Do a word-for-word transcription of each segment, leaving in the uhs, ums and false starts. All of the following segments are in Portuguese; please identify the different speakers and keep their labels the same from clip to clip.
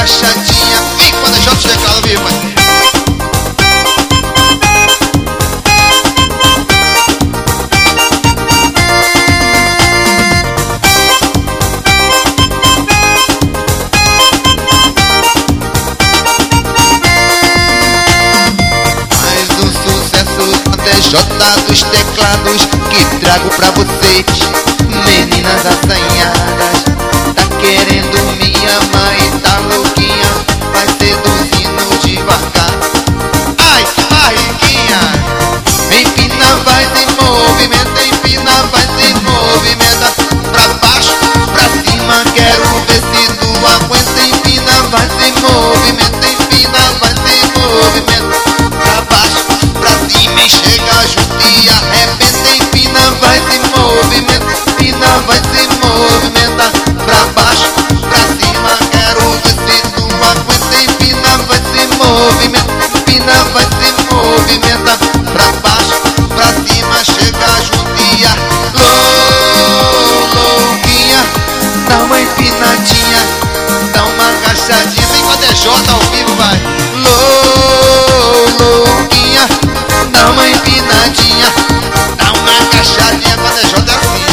Speaker 1: agachadinha. E quando é J os teclados vivo, mas... J dos teclados que trago pra vocês. Meninas assanhadas, tá querendo me amar e tá louquinha, vai seduzindo devagar. Ai, barriguinha, empina, vai se movimenta, empina, vai se movimenta. Pra baixo, pra cima, quero ver se tu aguenta. Empina, vai se movimenta, empina, vai se movimenta. Pra baixo, pra cima e chega junto e arrebenta. Empina, vai se movimenta, empina, vai se movimenta. Pra baixo, pra cima, quero ver se tu aguenta. Empina, vai se movimenta, empina, vai se movimenta. Pra baixo, pra cima, chega junto e a louquinha, dá uma empinadinha, dá uma agachadinha. Vem com a D J ao vivo, vai. Louquinha, dá uma empinadinha, dá uma agachadinha. Com a D J é assim.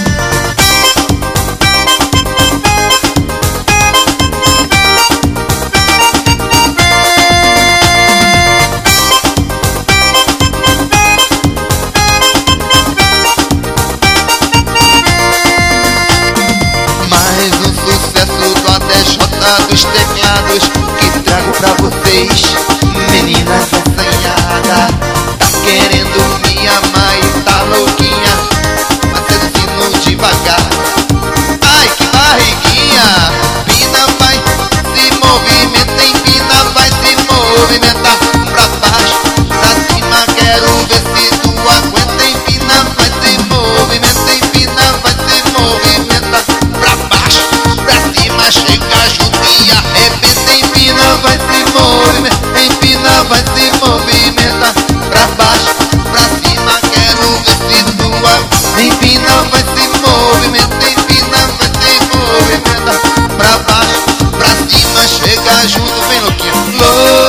Speaker 1: Mais um sucesso do A D J dos teclados que trago pra vocês. Meninas assanhadas, tá querendo me amar e tá louquinha, vai seduzindo devagar. Ai, que barriguinha, empina, vai se movimenta, empina, vai se movimentar. Pra baixo, pra cima, quero ver se tu aguenta. Empina, vai se movimenta, empina, vai se movimenta. Pra baixo, pra cima, chega junto e arrebenta. Empina, vai se movimenta, empina, vai se movimenta. Pra baixo, pra cima, quero ver se tu aguenta. Empina, vai se movimenta, empina, vai se movimenta. Pra baixo, pra cima, chega junto, vem louquinho.